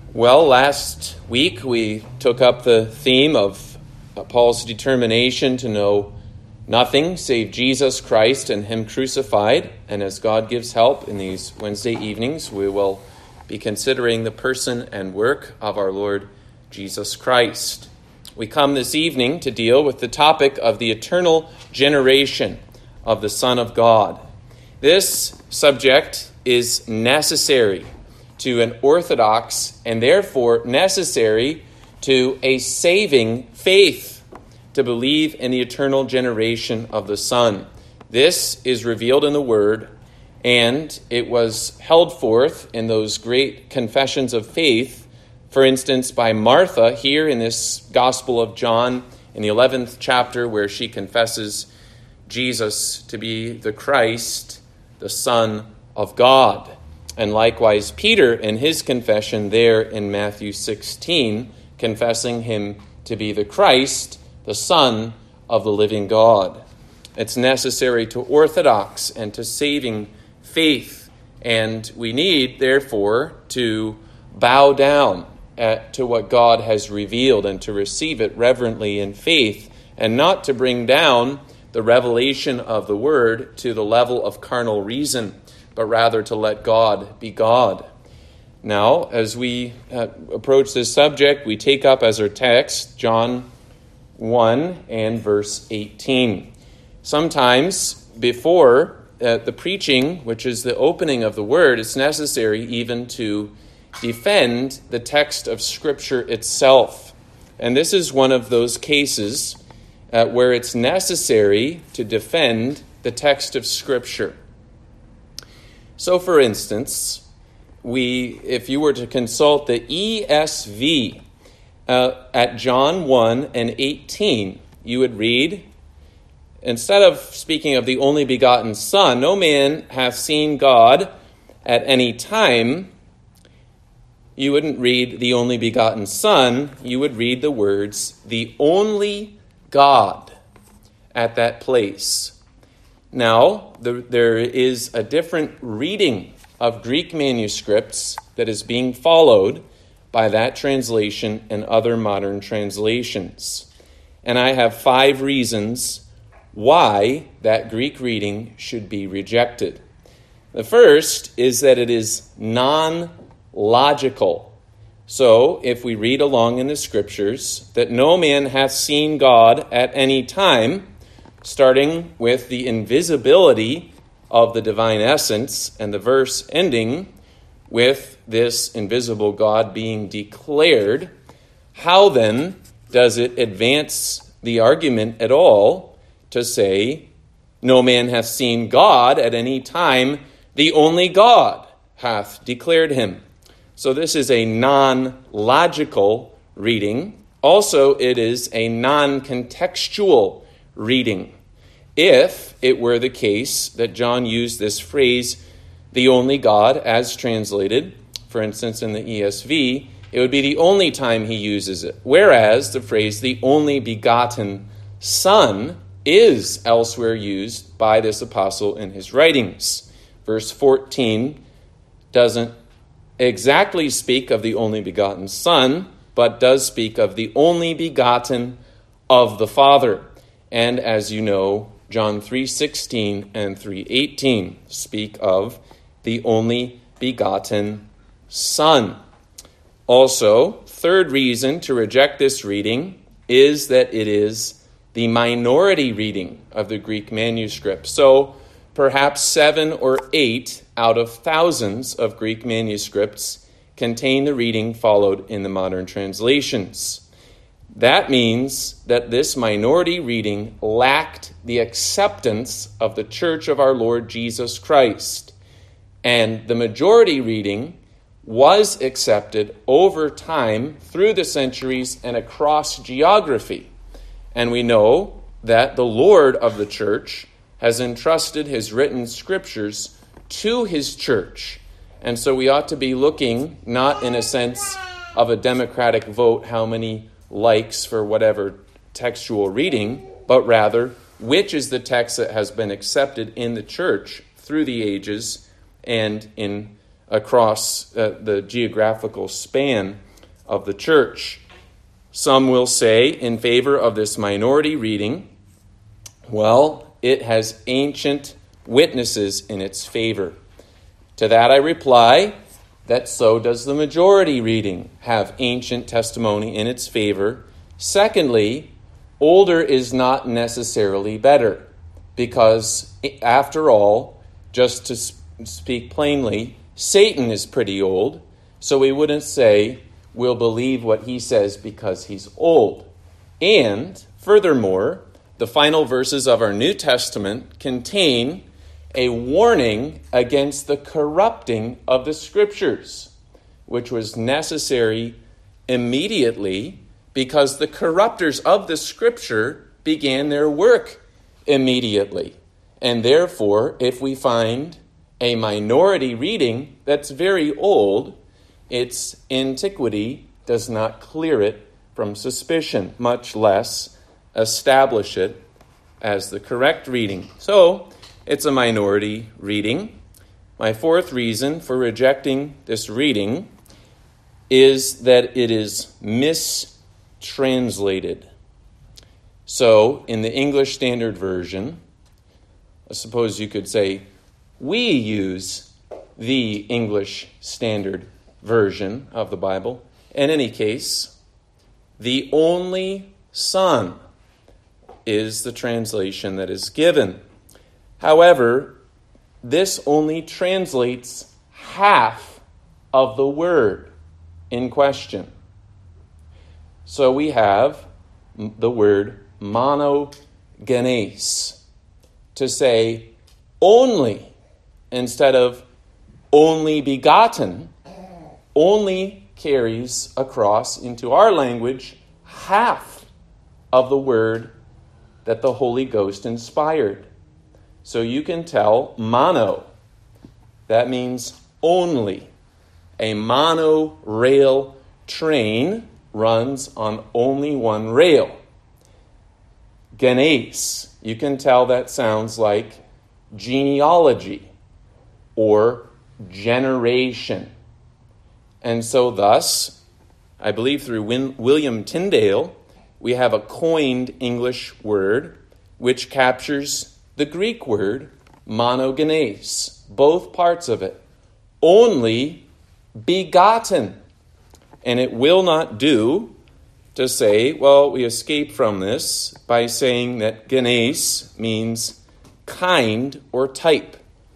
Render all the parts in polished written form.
Well, last week we took up the theme of Paul's determination to know nothing save Jesus Christ and Him crucified. And as God gives help in these Wednesday evenings, we will be considering the person and work of our Lord Jesus Christ. We come this evening to deal with the topic of the eternal generation of the Son of God. This subject is necessary to an orthodox and therefore necessary to a saving faith, to believe in the eternal generation of the Son. This is revealed in the Word, and it was held forth in those great confessions of faith, for instance, by Martha here in this Gospel of John in the 11th chapter, where she confesses Jesus to be the Christ, the Son of God. And likewise, Peter in his confession there in Matthew 16, confessing him to be the Christ, the Son of the living God. It's necessary to orthodox and to saving faith, and we need, therefore, to bow down to what God has revealed and to receive it reverently in faith, and not to bring down the revelation of the Word to the level of carnal reason, but rather to let God be God. Now, as we approach this subject, we take up as our text John 1 and verse 18. Sometimes before the preaching, which is the opening of the Word, it's necessary even to defend the text of Scripture itself. And this is one of those cases where it's necessary to defend the text of Scripture. So, for instance, if you were to consult the ESV at John 1 and 18, you would read, instead of speaking of the only begotten Son, no man hath seen God at any time, you wouldn't read the only begotten Son, you would read the words, the only God, at that place. Now, there is a different reading of Greek manuscripts that is being followed by that translation and other modern translations. And I have 5 reasons why that Greek reading should be rejected. The first is that it is non-logical. So, if we read along in the Scriptures that no man hath seen God at any time, starting with the invisibility of the divine essence, and the verse ending with this invisible God being declared, how then does it advance the argument at all to say, no man hath seen God at any time, the only God hath declared him? So this is a non-logical reading. Also, it is a non-contextual reading. If it were the case that John used this phrase, the only God, as translated, for instance, in the ESV, it would be the only time he uses it. Whereas the phrase, the only begotten Son, is elsewhere used by this apostle in his writings. Verse 14 doesn't exactly speak of the only begotten Son, but does speak of the only begotten of the Father. And as you know, John 3:16 and 3:18 speak of the only begotten Son. Also, third reason to reject this reading is that it is the minority reading of the Greek manuscript. So perhaps 7 or 8 out of thousands of Greek manuscripts contain the reading followed in the modern translations. That means that this minority reading lacked the acceptance of the Church of our Lord Jesus Christ. And the majority reading was accepted over time through the centuries and across geography. And we know that the Lord of the Church has entrusted his written scriptures to his church. And so we ought to be looking not in a sense of a democratic vote, how many likes for whatever textual reading, but rather which is the text that has been accepted in the church through the ages and in across the geographical span of the church. Some will say in favor of this minority reading, well, it has ancient witnesses in its favor. To that I reply that so does the majority reading have ancient testimony in its favor. Secondly, older is not necessarily better, because after all, just to speak plainly, Satan is pretty old, so we wouldn't say we'll believe what he says because he's old. And furthermore, the final verses of our New Testament contain a warning against the corrupting of the Scriptures, which was necessary immediately because the corrupters of the Scripture began their work immediately. And therefore, if we find a minority reading that's very old, its antiquity does not clear it from suspicion, much less establish it as the correct reading. So, it's a minority reading. My fourth reason for rejecting this reading is that it is mistranslated. So, in the English Standard Version, I suppose you could say, we use the English Standard Version of the Bible. In any case, the only Son is the translation that is given. However, this only translates half of the word in question. So we have the word monogenes, to say only instead of only begotten, only carries across into our language half of the word that the Holy Ghost inspired. So you can tell mono, that means only. A monorail train runs on only one rail. Genes, you can tell that sounds like genealogy or generation. And so thus, I believe through William Tyndale, we have a coined English word which captures the Greek word monogenes, both parts of it, only begotten. And it will not do to say, well, we escape from this by saying that genes means kind or type.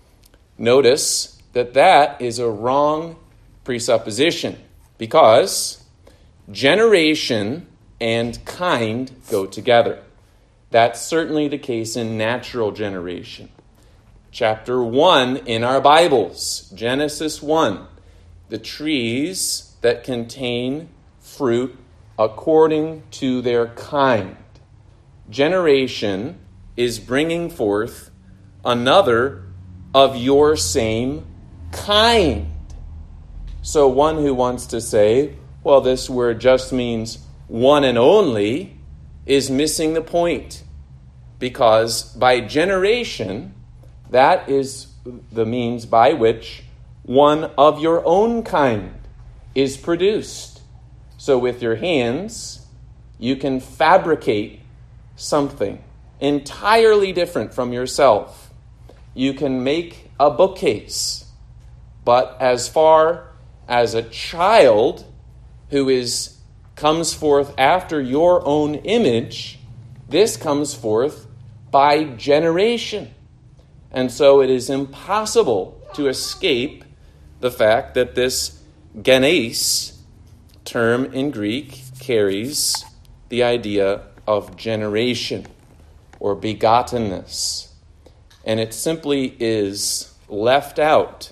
Notice that that is a wrong presupposition, because generation and kind go together. That's certainly the case in natural generation. Chapter 1 in our Bibles, Genesis 1, the trees that contain fruit according to their kind. Generation is bringing forth another of your same kind. So one who wants to say, well, this word just means one and only, is missing the point. Because by generation, that is the means by which one of your own kind is produced. So with your hands, you can fabricate something entirely different from yourself. You can make a bookcase. But as far as a child who comes forth after your own image, this comes forth by generation. And so it is impossible to escape the fact that this genes term in Greek carries the idea of generation or begottenness. And it simply is left out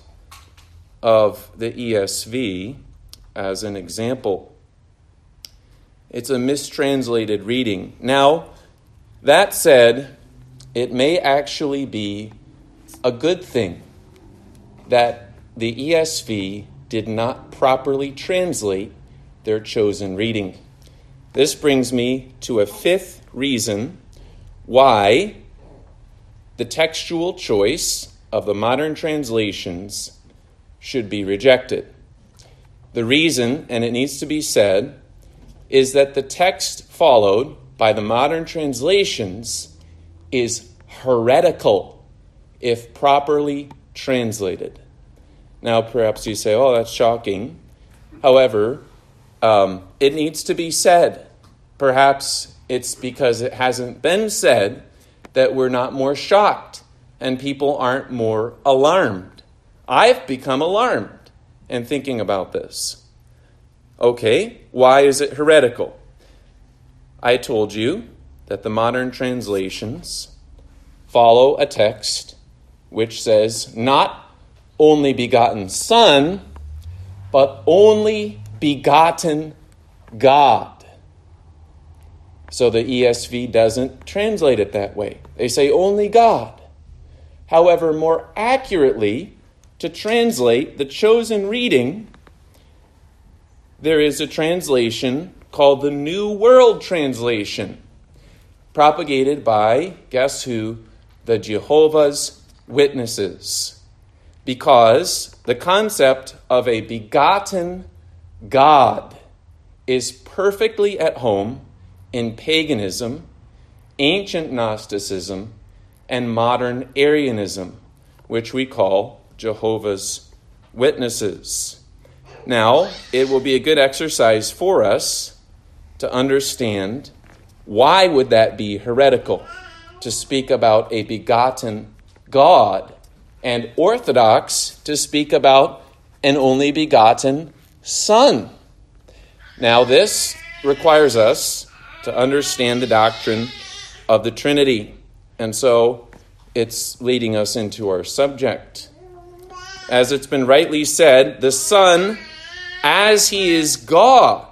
of the ESV as an example. It's a mistranslated reading. Now, that said, it may actually be a good thing that the ESV did not properly translate their chosen reading. This brings me to a fifth reason why the textual choice of the modern translations should be rejected. The reason, and it needs to be said, is that the text followed by the modern translations is heretical if properly translated. Now, perhaps you say, oh, that's shocking. However, it needs to be said. Perhaps it's because it hasn't been said that we're not more shocked and people aren't more alarmed. I've become alarmed in thinking about this. Okay, why is it heretical? I told you that the modern translations follow a text which says not only begotten Son, but only begotten God. So the ESV doesn't translate it that way. They say only God. However, more accurately, to translate the chosen reading, there is a translation called the New World Translation, propagated by, guess who? The Jehovah's Witnesses. Because the concept of a begotten God is perfectly at home in paganism, ancient Gnosticism, and modern Arianism, which we call Jehovah's Witnesses. Now, it will be a good exercise for us to understand why would that be heretical to speak about a begotten God, and orthodox to speak about an only begotten Son. Now, this requires us to understand the doctrine of the Trinity, and so it's leading us into our subject. As it's been rightly said, the Son, as he is God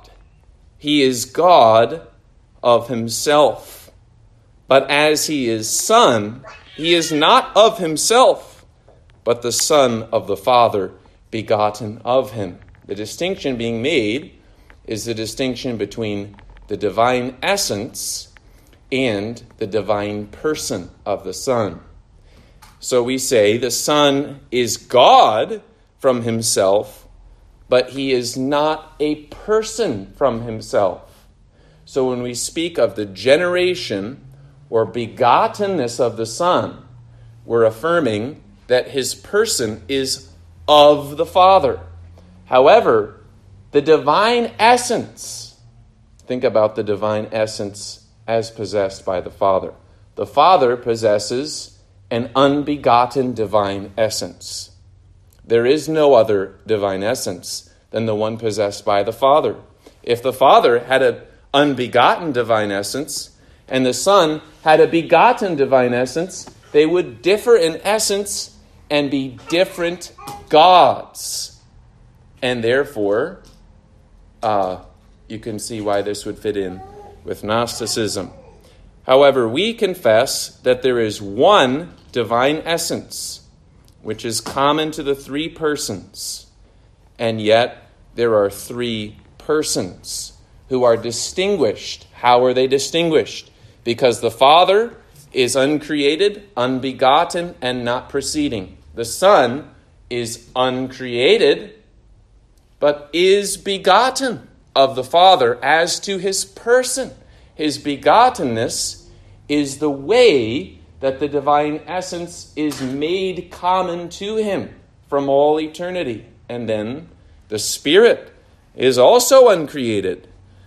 of himself. But as he is Son, he is not of himself, but the Son of the Father, begotten of him. The distinction being made is the distinction between the divine essence and the divine person of the Son. So we say the Son is God from himself, but he is not a person from himself. So when we speak of the generation or begottenness of the Son, we're affirming that his person is of the Father. However, the divine essence, think about the divine essence as possessed by the Father. The Father possesses an unbegotten divine essence. There is no other divine essence than the one possessed by the Father. If the Father had an unbegotten divine essence and the Son had a begotten divine essence, they would differ in essence and be different gods. And therefore, you can see why this would fit in with Gnosticism. However, we confess that there is one divine essence, which is common to the three persons, and yet there are three persons who are distinguished. How are they distinguished? Because the Father is uncreated, unbegotten, and not proceeding. The Son is uncreated, but is begotten of the Father as to his person. His begottenness is the way that the divine essence is made common to him from all eternity. And then the Spirit is also uncreated,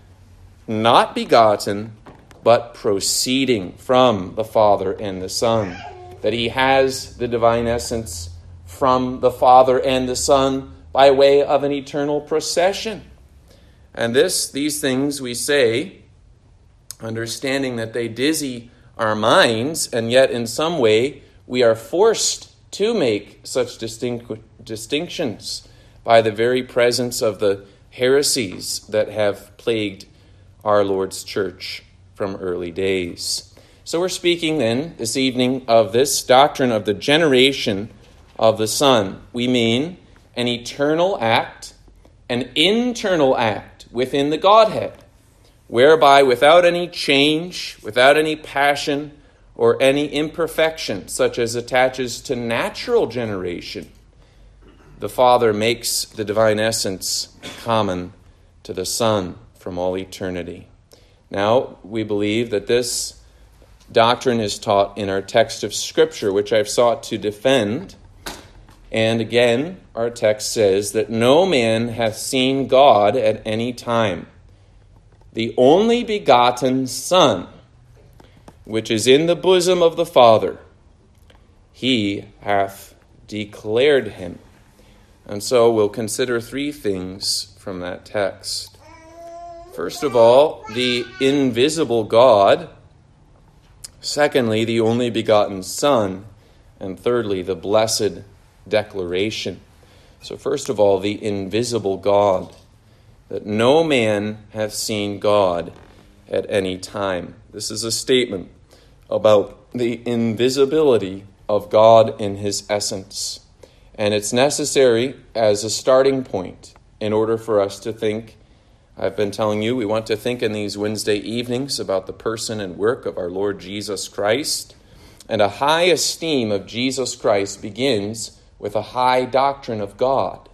not begotten, but proceeding from the Father and the Son. That he has the divine essence from the Father and the Son by way of an eternal procession. And these things we say, understanding that they dizzy our minds, and yet in some way we are forced to make such distinctions by the very presence of the heresies that have plagued our Lord's church from early days. So we're speaking then this evening of this doctrine of the generation of the Son. We mean an eternal act, an internal act within the Godhead, whereby without any change, without any passion, or any imperfection such as attaches to natural generation, the Father makes the divine essence common to the Son from all eternity. Now, we believe that this doctrine is taught in our text of Scripture, which I've sought to defend. And again, our text says that no man hath seen God at any time. The only begotten Son, which is in the bosom of the Father, he hath declared him. And so we'll consider three things from that text. First of all, the invisible God. Secondly, the only begotten Son. And thirdly, the blessed declaration. So first of all, the invisible God. That no man hath seen God at any time. This is a statement about the invisibility of God in his essence. And it's necessary as a starting point in order for us to think. I've been telling you, we want to think in these Wednesday evenings about the person and work of our Lord Jesus Christ. And a high esteem of Jesus Christ begins with a high doctrine of God,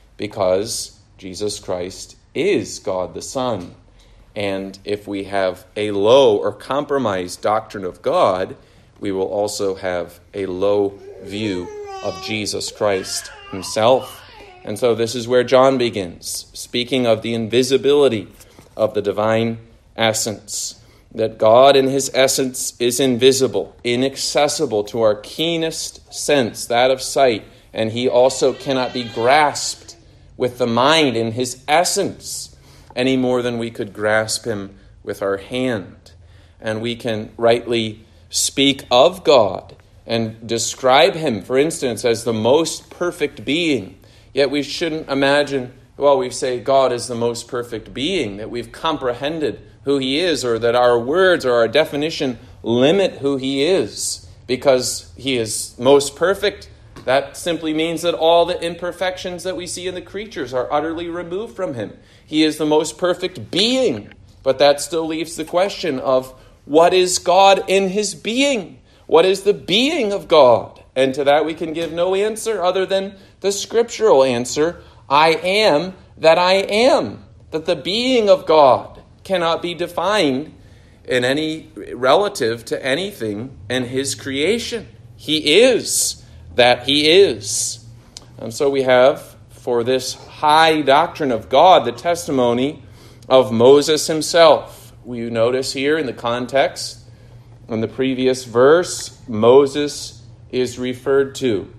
because Jesus Christ is God the Son. And if we have a low or compromised doctrine of God, we will also have a low view of Jesus Christ himself. And so this is where John begins, speaking of the invisibility of the divine essence, that God in his essence is invisible, inaccessible to our keenest sense, that of sight, and he also cannot be grasped with the mind in his essence any more than we could grasp him with our hand. And we can rightly speak of God and describe him, for instance, as the most perfect being. Yet we shouldn't imagine, we say God is the most perfect being, that we've comprehended who he is, or that our words or our definition limit who he is because he is most perfect. That simply means that all the imperfections that we see in the creatures are utterly removed from him. He is the most perfect being, but that still leaves the question of what is God in his being? What is the being of God? And to that we can give no answer other than the scriptural answer, I am that I am. That the being of God cannot be defined in any relative to anything in his creation. He is that he is. And so we have, for this high doctrine of God, the testimony of Moses himself. You notice here in the context, in the previous verse, Moses is referred to.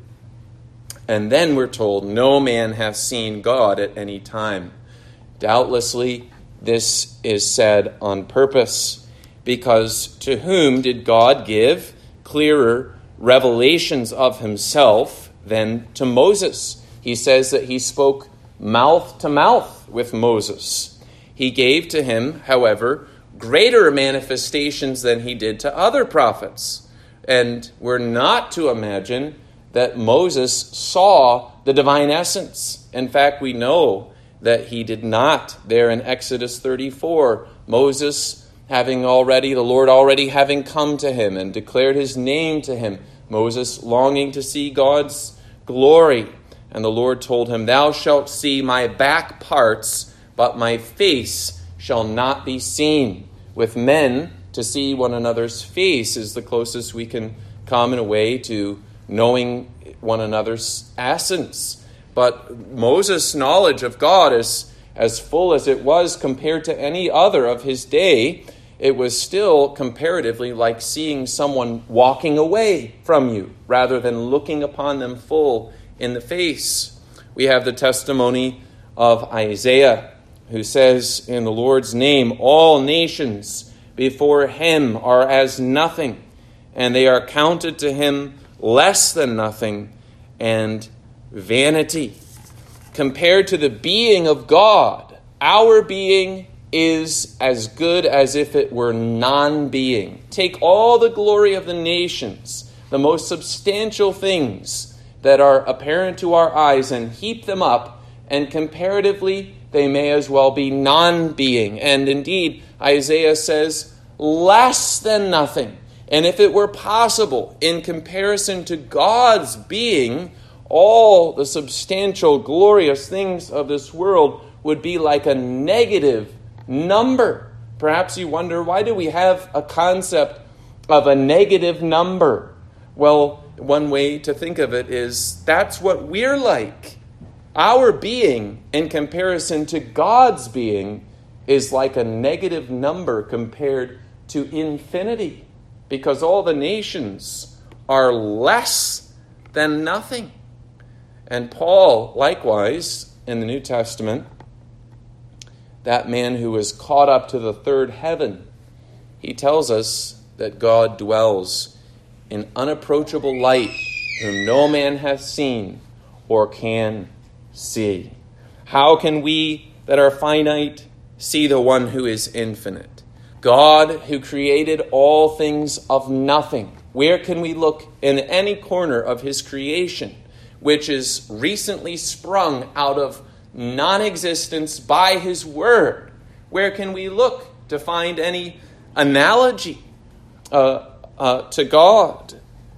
And then we're told, no man hath seen God at any time. Doubtlessly, this is said on purpose, because to whom did God give clearer revelations of himself than to Moses? He says that he spoke mouth to mouth with Moses. He gave to him, however, greater manifestations than he did to other prophets. And we're not to imagine that Moses saw the divine essence. In fact, we know that he did not. There in Exodus 34, Moses the Lord already having come to him and declared his name to him, Moses longing to see God's glory. And the Lord told him, thou shalt see my back parts, but my face shall not be seen. With men, to see one another's face is the closest we can come in a way to knowing one another's essence. But Moses' knowledge of God is as full as it was compared to any other of his day. It was still comparatively like seeing someone walking away from you rather than looking upon them full in the face. We have the testimony of Isaiah, who says in the Lord's name, all nations before him are as nothing, and they are counted to him less than nothing and vanity. Compared to the being of God, our being is as good as if it were non-being. Take all the glory of the nations, the most substantial things that are apparent to our eyes, and heap them up, and comparatively they may as well be non-being. And indeed, Isaiah says, less than nothing. And if it were possible, in comparison to God's being, all the substantial, glorious things of this world would be like a negative number. Perhaps you wonder, why do we have a concept of a negative number? Well, one way to think of it is that's what we're like. Our being, in comparison to God's being, is like a negative number compared to infinity, because all the nations are less than nothing. And Paul, likewise, in the New Testament, that man who was caught up to the third heaven, he tells us that God dwells in unapproachable light, whom no man hath seen or can see. How can we that are finite see the one who is infinite? God, who created all things of nothing. Where can we look in any corner of his creation, which is recently sprung out of non-existence by his word? Where can we look to find any analogy to God?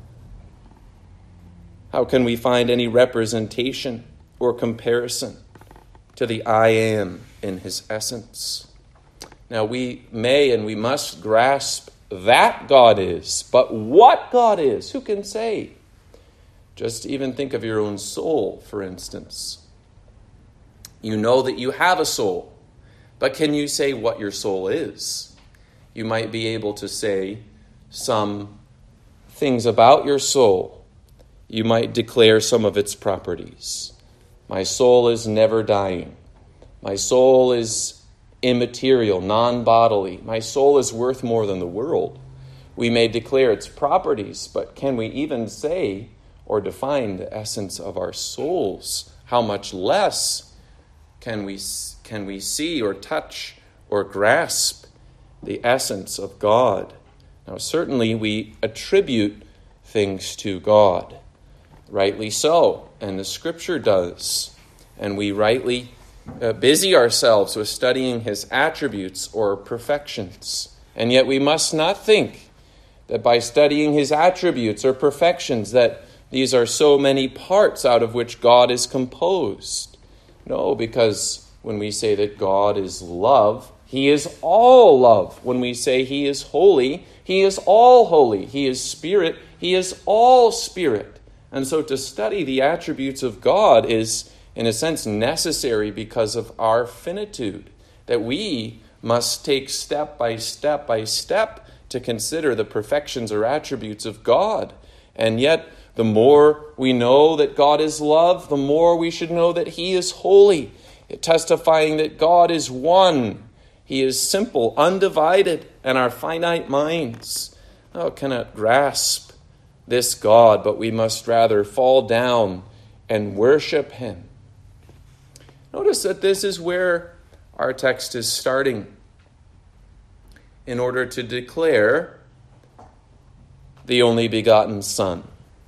How can we find any representation or comparison to the I am in his essence? Now, we may and we must grasp that God is, but what God is, who can say? Just even think of your own soul, for instance. You know that you have a soul, but can you say what your soul is? You might be able to say some things about your soul. You might declare some of its properties. My soul is never dying. My soul is immaterial, non-bodily. My soul is worth more than the world. We may declare its properties, but can we even say or define the essence of our souls? How much less can we see or touch or grasp the essence of God? Now, certainly we attribute things to God, rightly so, and the Scripture does, and we rightly busy ourselves with studying his attributes or perfections. And yet we must not think that by studying his attributes or perfections that these are so many parts out of which God is composed. No, because when we say that God is love, he is all love. When we say he is holy, he is all holy. He is spirit, he is all spirit. And so to study the attributes of God is, in a sense, necessary because of our finitude, that we must take step by step by step to consider the perfections or attributes of God. And yet, the more we know that God is love, the more we should know that he is holy, testifying that God is one. He is simple, undivided, and our finite minds cannot grasp this God, but we must rather fall down and worship him. Notice that this is where our text is starting in order to declare the only begotten Son.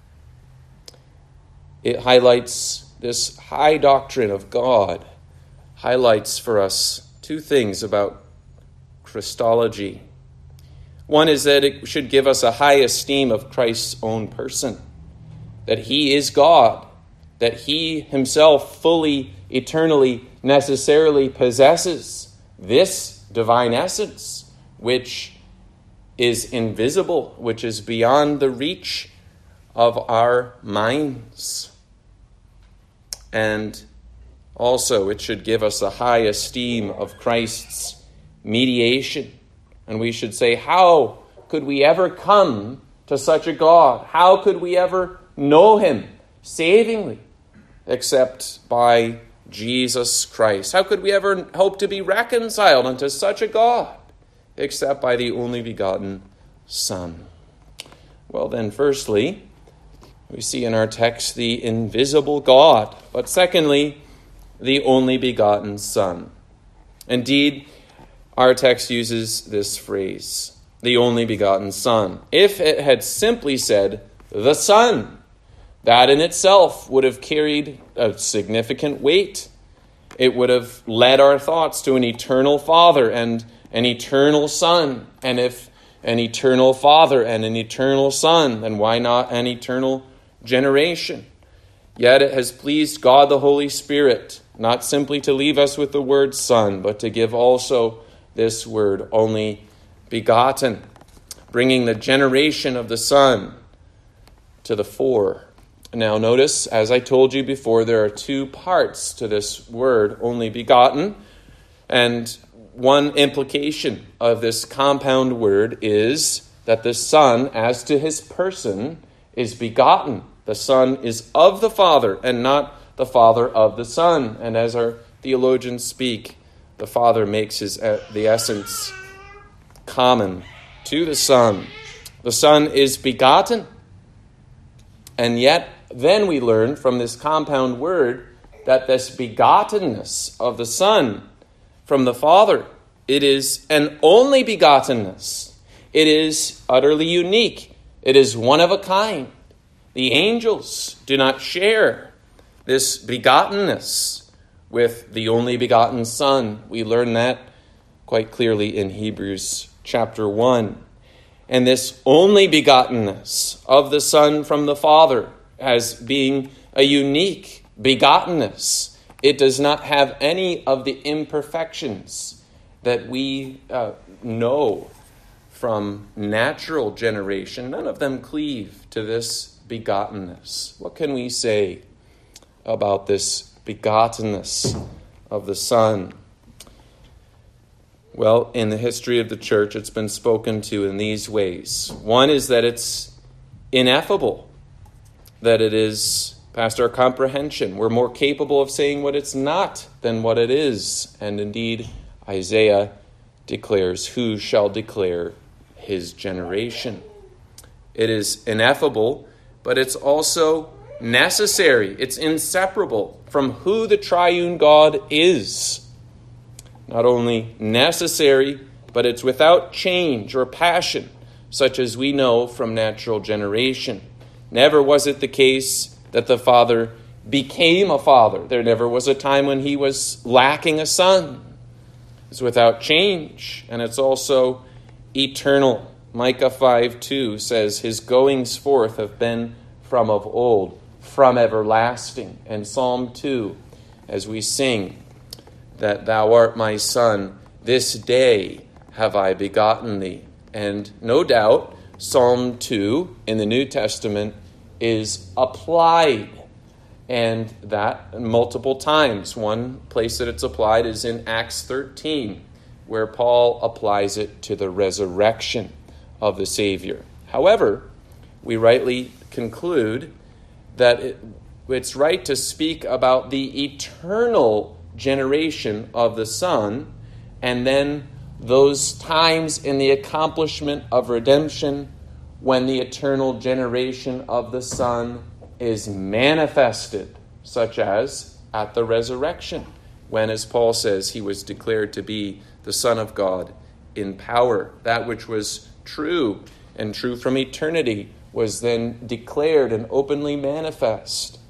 It highlights this high doctrine of God, highlights for us two things about Christology. One is that it should give us a high esteem of Christ's own person, that he is God, that he himself fully, eternally, necessarily possesses this divine essence, which is invisible, which is beyond the reach of our minds. And also, it should give us a high esteem of Christ's mediation. And we should say, how could we ever come to such a God? How could we ever know him savingly except by Jesus Christ? How could we ever hope to be reconciled unto such a God except by the only begotten Son? Well then, firstly, we see in our text the invisible God, but secondly, the only begotten Son. Indeed, our text uses this phrase, the only begotten Son. If it had simply said, the Son, that in itself would have carried a significant weight. It would have led our thoughts to an eternal Father and an eternal Son. And if an eternal Father and an eternal Son, then why not an eternal generation? Yet it has pleased God the Holy Spirit not simply to leave us with the word Son, but to give also this word only begotten, bringing the generation of the Son to the fore. Now notice, as I told you before, there are two parts to this word, only begotten. And one implication of this compound word is that the Son, as to his person, is begotten. The Son is of the Father and not the Father of the Son. And as our theologians speak, the Father makes the essence common to the Son. The Son is begotten. And yet, then we learn from this compound word that this begottenness of the Son from the Father, it is an only begottenness. It is utterly unique. It is one of a kind. The angels do not share this begottenness with the only begotten Son. We learn that quite clearly in Hebrews chapter 1. And this only begottenness of the Son from the Father as being a unique begottenness, it does not have any of the imperfections that we know from natural generation. None of them cleave to this begottenness. What can we say about this begottenness of the Son? Well, in the history of the church, it's been spoken to in these ways. One is that it's ineffable, that it is past our comprehension. We're more capable of saying what it's not than what it is. And indeed, Isaiah declares, who shall declare his generation? It is ineffable, but it's also necessary. It's inseparable from who the triune God is. Not only necessary, but it's without change or passion, such as we know from natural generation. Never was it the case that the Father became a father. There never was a time when he was lacking a son. It's without change, and it's also eternal. Micah 5:2 says, his goings forth have been from of old, from everlasting. And Psalm 2, as we sing, that thou art my son, this day have I begotten thee. And no doubt, Psalm 2 in the New Testament is applied, and that multiple times. One place that it's applied is in Acts 13, where Paul applies it to the resurrection of the Savior. However, we rightly conclude that it's right to speak about the eternal generation of the Son, and then those times in the accomplishment of redemption when the eternal generation of the Son is manifested, such as at the resurrection, when, as Paul says, he was declared to be the Son of God in power. That which was true and true from eternity was then declared and openly manifest.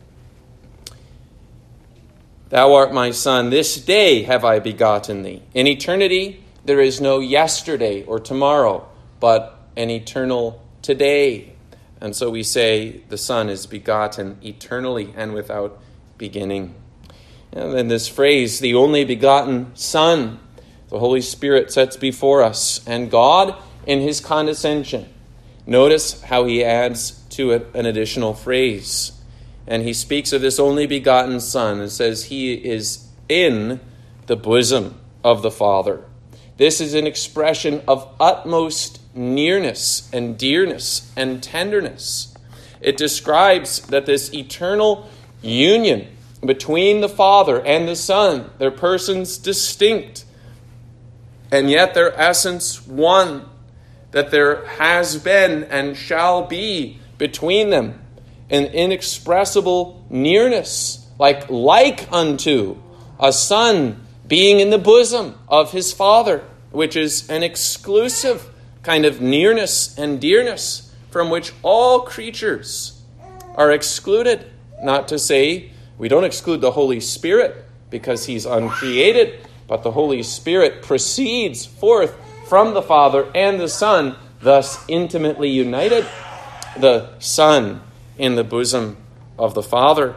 Thou art my son, this day have I begotten thee. In eternity, there is no yesterday or tomorrow, but an eternal today. And so we say the Son is begotten eternally and without beginning. And then this phrase, the only begotten Son, the Holy Spirit sets before us. And God, in his condescension, notice how he adds to it an additional phrase. And he speaks of this only begotten Son and says he is in the bosom of the Father. This is an expression of utmost nearness and dearness and tenderness. It describes that this eternal union between the Father and the Son, their persons distinct, and yet their essence one, that there has been and shall be between them an inexpressible nearness, like unto a son being in the bosom of his Father, which is an exclusive kind of nearness and dearness from which all creatures are excluded. Not to say we don't exclude the Holy Spirit because he's uncreated, but the Holy Spirit proceeds forth from the Father and the Son, thus intimately united. The Son in the bosom of the Father.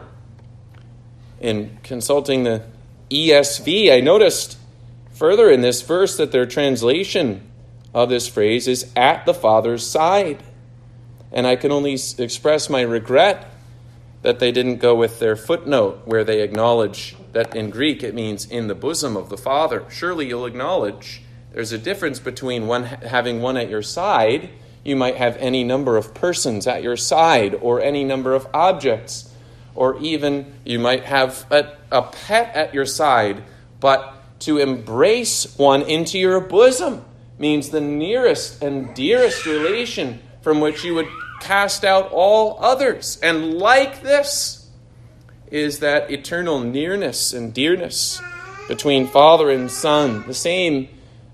In consulting the ESV, I noticed further in this verse that their translation of this phrase is "at the Father's side." And I can only express my regret that they didn't go with their footnote where they acknowledge that in Greek it means "in the bosom of the Father." Surely you'll acknowledge there's a difference between having one at your side. You might have any number of persons at your side, or any number of objects, or even you might have a pet at your side. But to embrace one into your bosom means the nearest and dearest relation from which you would cast out all others. And like this is that eternal nearness and dearness between Father and Son. The same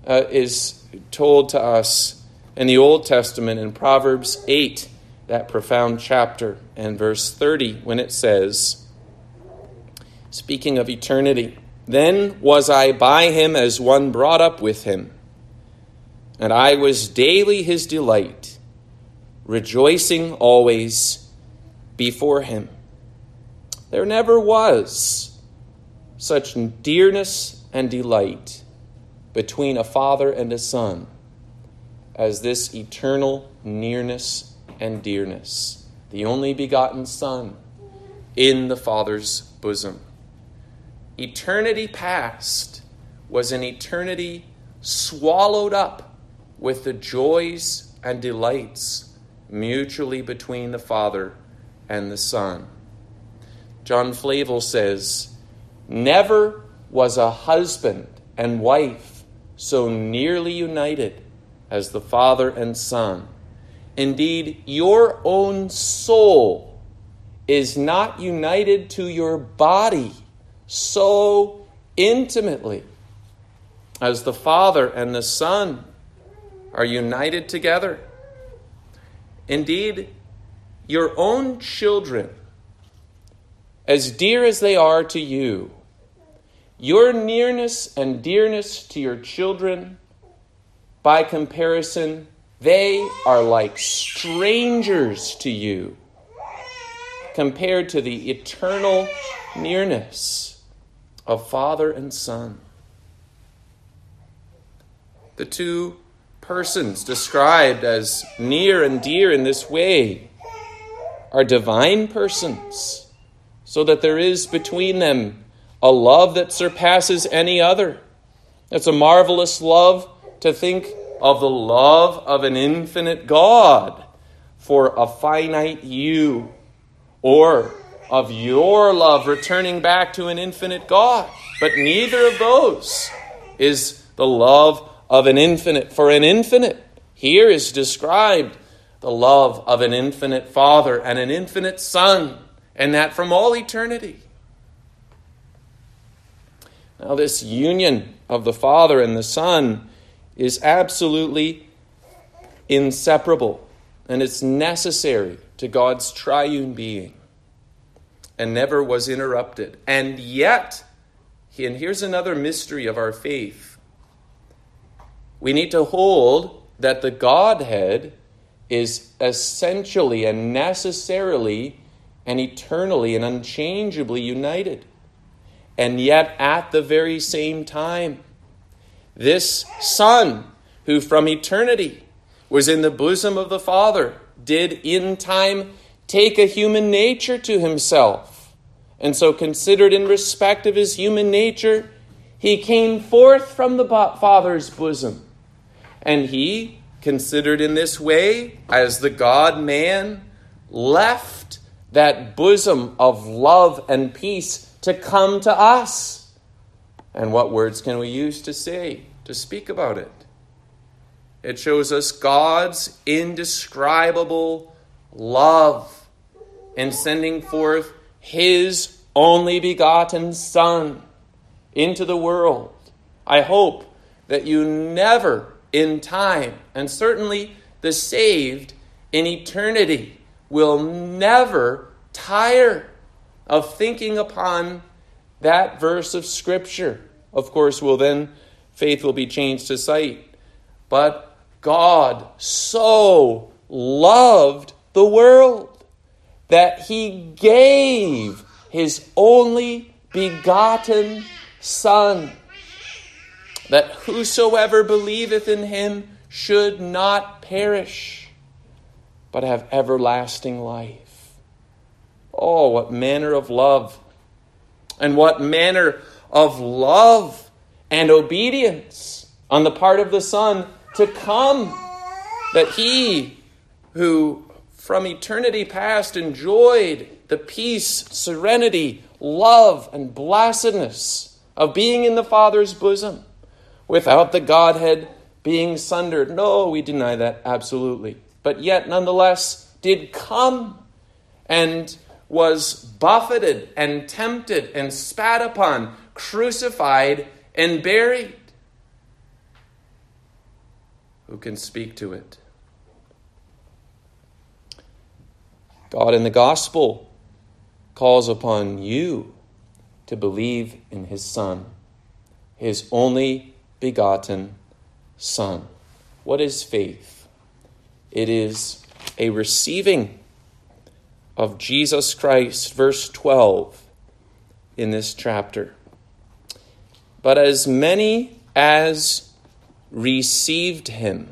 is told to us in the Old Testament in Proverbs 8, that profound chapter, and verse 30, when it says, speaking of eternity, "Then was I by him as one brought up with him, and I was daily his delight, rejoicing always before him." There never was such dearness and delight between a father and a son as this eternal nearness and dearness. The only begotten Son in the Father's bosom. Eternity past was an eternity swallowed up with the joys and delights mutually between the Father and the Son. John Flavel says, "Never was a husband and wife so nearly united as the Father and Son. Indeed, your own soul is not united to your body so intimately as the Father and the Son are united together. Indeed, your own children, as dear as they are to you, your nearness and dearness to your children, by comparison, they are like strangers to you compared to the eternal nearness of Father and Son." The two persons described as near and dear in this way are divine persons, so that there is between them a love that surpasses any other. It's a marvelous love to think of the love of an infinite God for a finite you, or of your love returning back to an infinite God. But neither of those is the love of an infinite for an infinite. Here is described the love of an infinite Father and an infinite Son, and that from all eternity. Now, this union of the Father and the Son is absolutely inseparable, and it's necessary to God's triune being, and never was interrupted. And yet, and here's another mystery of our faith, we need to hold that the Godhead is essentially and necessarily and eternally and unchangeably united. And yet, at the very same time, this Son, who from eternity was in the bosom of the Father, did in time take a human nature to himself. And so, considered in respect of his human nature, he came forth from the Father's bosom. And he, considered in this way, as the God-man, left that bosom of love and peace to come to us. And what words can we use to speak about it? It shows us God's indescribable love in sending forth his only begotten Son into the world. I hope that you never in time, and certainly the saved in eternity, will never tire of thinking upon that verse of Scripture. Of course, faith will be changed to sight. But God so loved the world that he gave his only begotten Son, that whosoever believeth in him should not perish, but have everlasting life. Oh, what manner of love, and what manner of love and obedience on the part of the Son to come, that he who from eternity past enjoyed the peace, serenity, love, and blessedness of being in the Father's bosom without the Godhead being sundered. No, we deny that absolutely. But yet, nonetheless, did come and was buffeted and tempted and spat upon, crucified and buried. Who can speak to it? God in the gospel calls upon you to believe in his Son, his only begotten Son. What is faith? It is a receiving of Jesus Christ, verse 12 in this chapter. But as many as received him,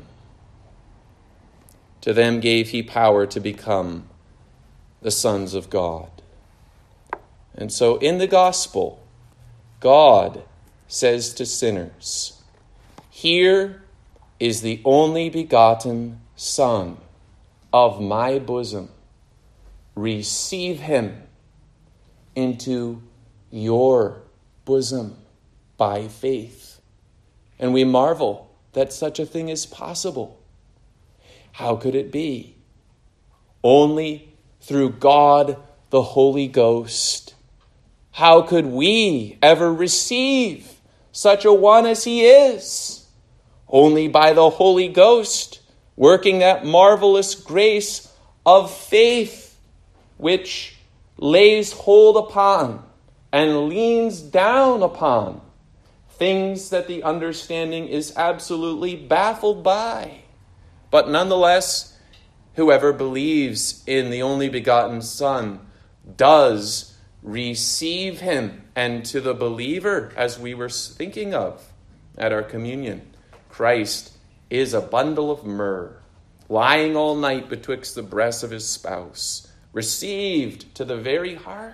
to them gave he power to become the sons of God. And so in the gospel, God says to sinners, here is the only begotten Son of my bosom. Receive him into your bosom by faith. And we marvel that such a thing is possible. How could it be? Only through God the Holy Ghost. How could we ever receive such a one as he is? Only by the Holy Ghost working that marvelous grace of faith, which lays hold upon and leans down upon things that the understanding is absolutely baffled by. But nonetheless, whoever believes in the only begotten Son does receive him. And to the believer, as we were thinking of at our communion, Christ is a bundle of myrrh, lying all night betwixt the breasts of his spouse, received to the very heart.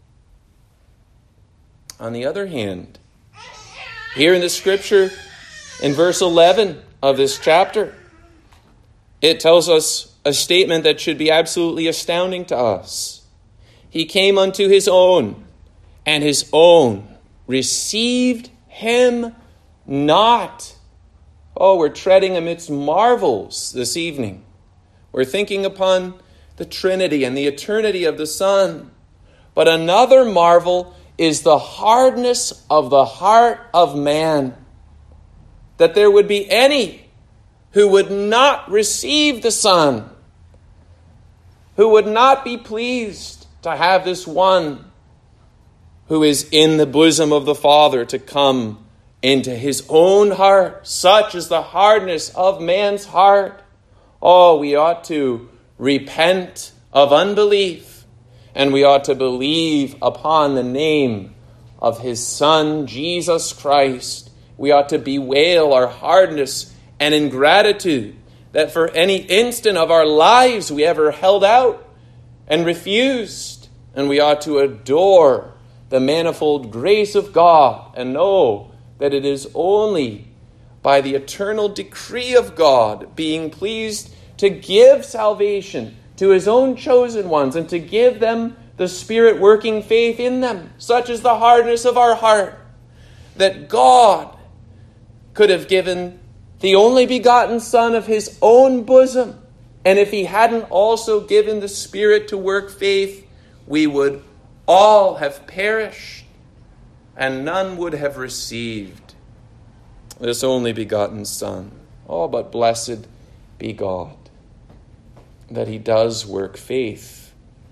On the other hand, here in the scripture, in verse 11 of this chapter, it tells us a statement that should be absolutely astounding to us. He came unto his own, and his own received him not. Oh, we're treading amidst marvels this evening. We're thinking upon the Trinity and the eternity of the Son. But another marvel is the hardness of the heart of man. That there would be any who would not receive the Son, who would not be pleased to have this one who is in the bosom of the Father to come into his own heart. Such is the hardness of man's heart. Oh, we ought to repent of unbelief, and we ought to believe upon the name of his Son, Jesus Christ. We ought to bewail our hardness and ingratitude that for any instant of our lives we ever held out and refused. And we ought to adore the manifold grace of God and know that it is only by the eternal decree of God being pleased to give salvation to his own chosen ones and to give them the Spirit working faith in them. Such is the hardness of our heart that God could have given the only begotten Son of his own bosom. And if he hadn't also given the Spirit to work faith, we would all have perished, and none would have received this only begotten Son. Oh, but blessed be God that he does work faith.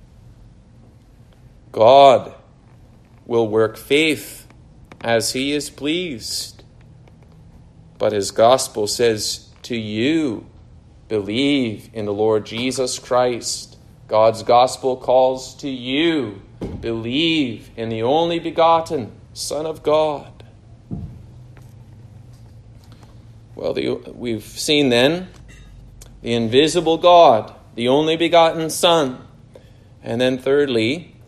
God will work faith as he is pleased. But his gospel says to you, believe in the Lord Jesus Christ God's gospel calls to you. Believe in the only begotten Son of God. Well, we've seen then the invisible God, the only begotten Son. And then thirdly,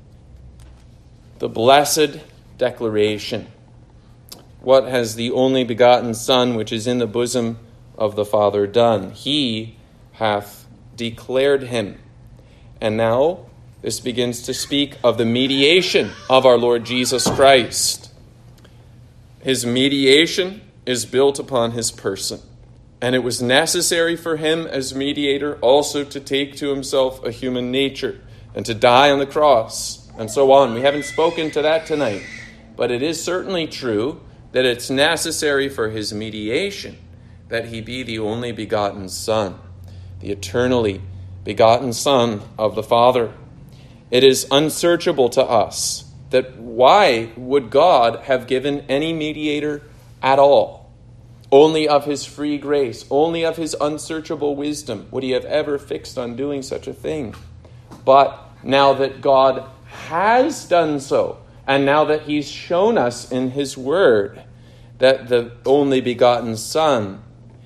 the blessed declaration. What has the only begotten Son, which is in the bosom of the Father, done? He hath declared him. And now this begins to speak of the mediation of our Lord Jesus Christ. His mediation is built upon his person. And it was necessary for him as mediator also to take to himself a human nature and to die on the cross and so on. We haven't spoken to that tonight. But it is certainly true that it's necessary for his mediation that he be the only begotten Son, the eternally begotten Son of the Father. It is unsearchable to us that why would God have given any mediator at all? Only of his free grace, only of his unsearchable wisdom would he have ever fixed on doing such a thing. But now that God has done so, and now that he's shown us in his word that the only begotten Son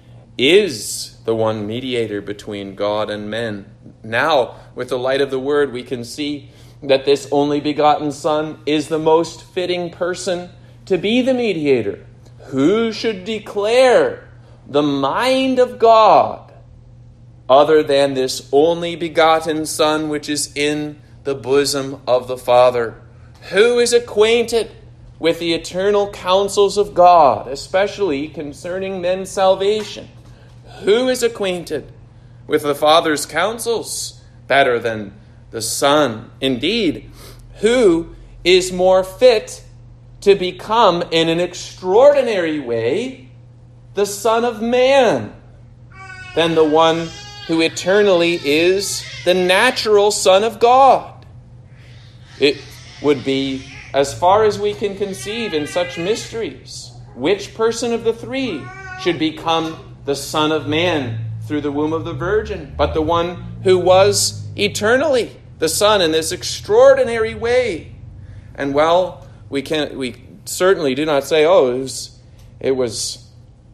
is the one mediator between God and men, now with the light of the word we can see that this only begotten Son is the most fitting person to be the mediator. Who should declare the mind of God other than this only begotten Son which is in the bosom of the Father? Who is acquainted with the eternal counsels of God, especially concerning men's salvation? Who is acquainted with the Father's counsels better than the Son? Indeed, who is more fit to become in an extraordinary way the Son of Man than the one who eternally is the natural Son of God? It would be, as far as we can conceive in such mysteries, which person of the three should become the Son of Man through the womb of the Virgin, but the one who was eternally the Son in this extraordinary way. And well, we certainly do not say, it was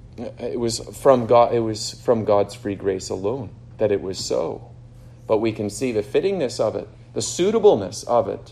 from God, it was from God's free grace alone that it was so. But we can see the fittingness of it, the suitableness of it.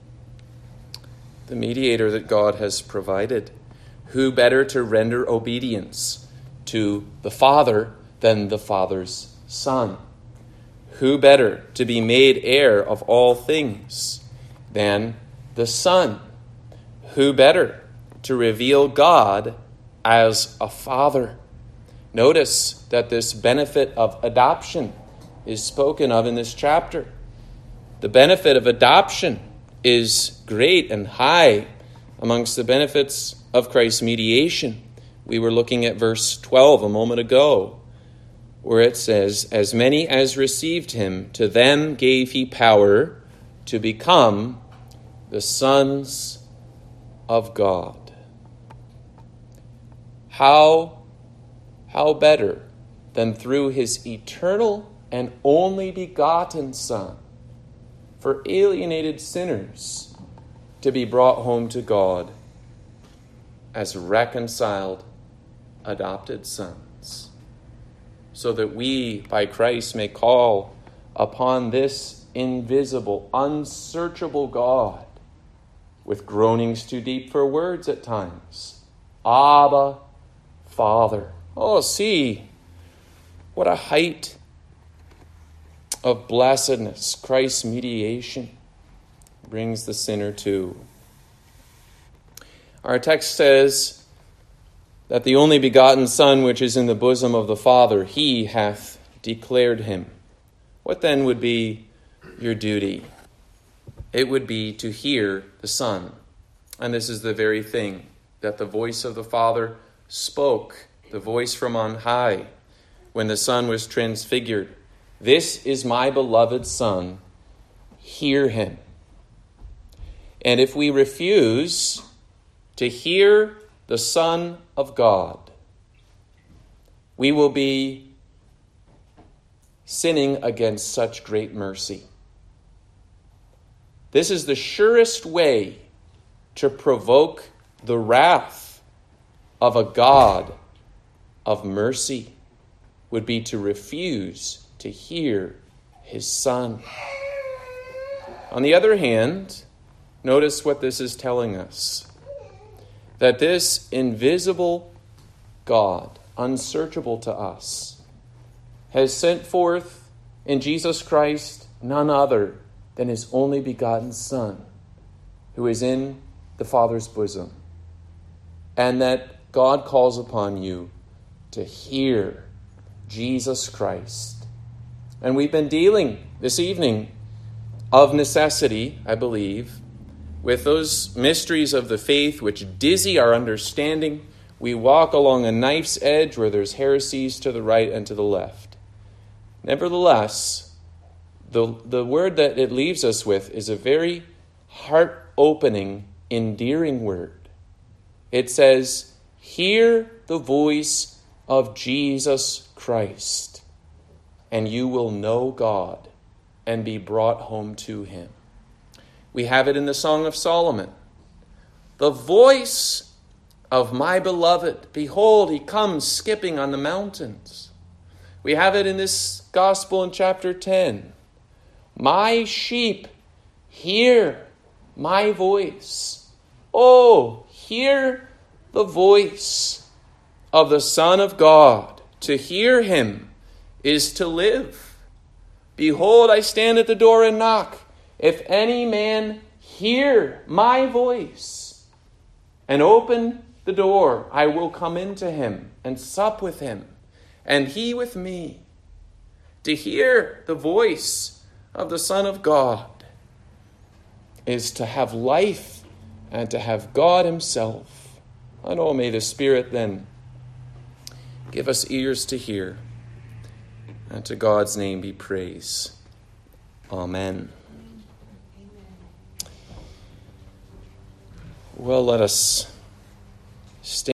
The mediator that God has provided. Who better to render obedience to the Father than the Father's Son? Who better to be made heir of all things than the Son? Who better to reveal God as a Father? Notice that this benefit of adoption is spoken of in this chapter. The benefit of adoption is great and high amongst the benefits of Christ's mediation. We were looking at verse 12 a moment ago, where it says, "As many as received him, to them gave he power to become the sons of God." How better than through his eternal and only begotten Son for alienated sinners to be brought home to God as reconciled, adopted sons, so that we, by Christ, may call upon this invisible, unsearchable God with groanings too deep for words at times. Abba, Father. Oh, see, what a height of blessedness Christ's mediation brings the sinner to. Our text says that the only begotten Son which is in the bosom of the Father, he hath declared him. What then would be your duty? It would be to hear the Son. And this is the very thing that the voice of the Father spoke, the voice from on high, when the Son was transfigured. "This is my beloved Son, hear him." And if we refuse to hear the Son of God, we will be sinning against such great mercy. This is the surest way to provoke the wrath of a God of mercy, would be to refuse to hear his Son. On the other hand, notice what this is telling us. That this invisible God, unsearchable to us, has sent forth in Jesus Christ none other than his only begotten Son, who is in the Father's bosom. And that God calls upon you to hear Jesus Christ. And we've been dealing this evening of necessity, I believe, with those mysteries of the faith which dizzy our understanding. We walk along a knife's edge where there's heresies to the right and to the left. Nevertheless, the word that it leaves us with is a very heart-opening, endearing word. It says, hear the voice of Jesus Christ, and you will know God and be brought home to him. We have it in the Song of Solomon. The voice of my beloved, behold, he comes skipping on the mountains. We have it in this gospel in chapter 10. My sheep hear my voice. Oh, hear the voice of the Son of God. To hear him is to live. Behold, I stand at the door and knock. If any man hear my voice and open the door, I will come into him and sup with him, and he with me. To hear the voice of the Son of God is to have life and to have God himself. And oh, may the Spirit then give us ears to hear, and to God's name be praise. Amen. Well, let us stand.